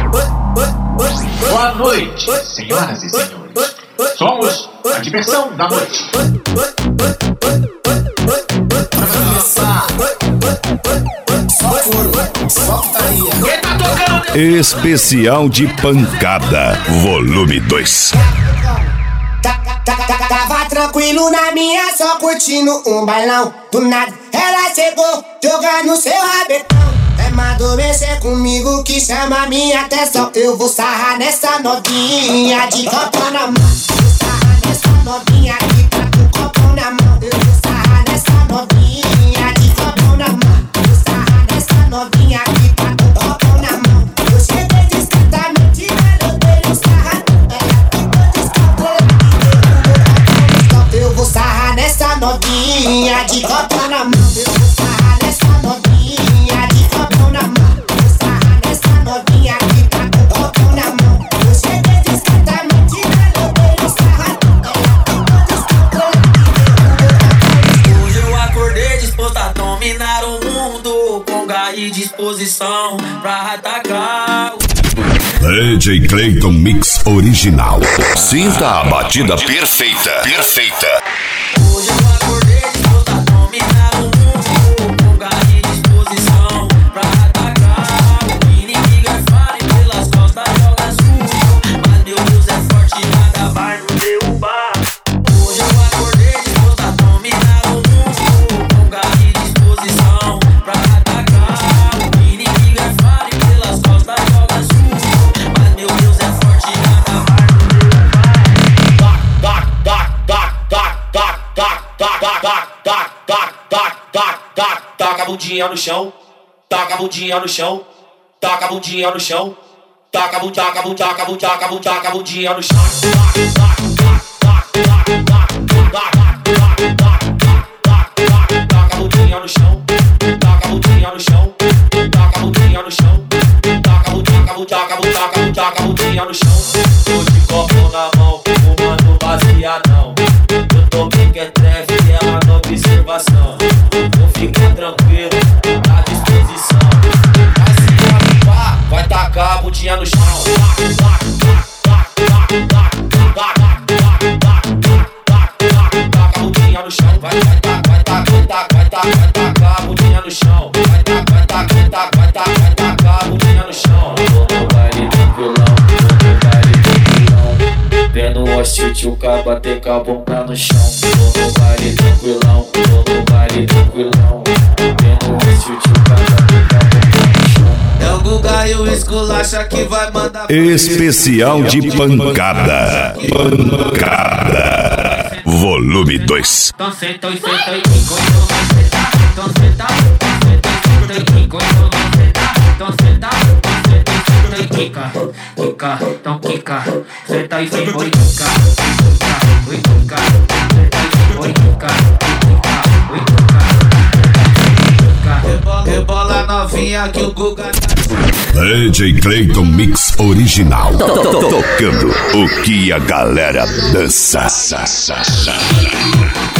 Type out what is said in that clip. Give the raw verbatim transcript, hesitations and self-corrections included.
Boa noite, senhoras e senhores. Somos a diversão da noite. Pra começar, só couro, só putaria. Quem tá tocando? Especial de pancada, volume dois. Tava tranquilo na minha, só curtindo um bailão. Do nada, ela chegou, jogando seu rabetão. É mandou mexer comigo que chama minha atenção. Eu vou sarrar nessa novinha de copo na mão. Vou sarrar nessa novinha que tá com copo na mão. Eu vou sarrar nessa novinha de copo na mão. Vou sarrar nessa novinha que tá com copo na mão. Eu cheguei discretamente, ela deu um sarradão. Ela ficou descontrolada. Eu vou sarrar nessa novinha de copo na mão. Eu vou sarrar nessa novinha de copo na mão. Vou sarrar nessa novinha que tá com copo na mão. Eu cheguei discretamente, ela deu um sarradão. Ela ficou descontrolada. Hoje eu acordei disposto a dominar o mundo, com garra e disposição pra atacar. D J Clayton Mix Original. Sinta a batida perfeita. Perfeita. Hoje eu acordei disposto a dominar o mundo, com garra e disposição pra atacar. O inimigo é falho e pelas costas joga sujo, mas meu Deus é forte e nada vai nos derrubar. Hoje eu acordei disposto a dominar o mundo, com garra e disposição pra atacar. O inimigo é falho e pelas costas joga sujo, mas meu Deus é forte e nada vai nos taca a bundinha no chão, taca a bundinha no chão, taca a bundinha no chão, taca a bundinha, taca a bundinha, taca a bundinha, taca a bundinha no chão. Taca a bundinha no chão, taca a bundinha no chão, taca a bundinha no chão, taca a bundinha, taca a bundinha, taca a bundinha no chão. Tô de copo na mão, fumando baseadão. Eu tô bem que é trefe, é uma nova observação. Vou ficar tranquilo, à disposição. Vai se ocupar, vai tacar a bundinha no chão. Taca a bundinha no chão, vai, vai, vai, vai, vai, vai, vai, vai tacar a bundinha no chão. Vai, vai, vai, vai, vai, vai tacar a bundinha no chão. Tô no baile tranquilão, tô no baile tranquilão. Vendo o hostil, o cara bater com a bunda no chão. Tô no baile tranquilão, tô no baile tranquilão. Vendo o hostil, o cara bater com a bunda no chão. É o Guga e o Esculacha que vai mandar. Especial de pancada. Pancada. Volume dois. Então senta e senta e quica, então senta, então senta, senta e quica, então senta, então senta, senta e quica, quica, então quica, senta e senta e quica, quica, quica, senta e senta e quica, quica, quica, rebola novinha que o Guga tá. D J Clayton Mix Original. Tocando o que a galera dança.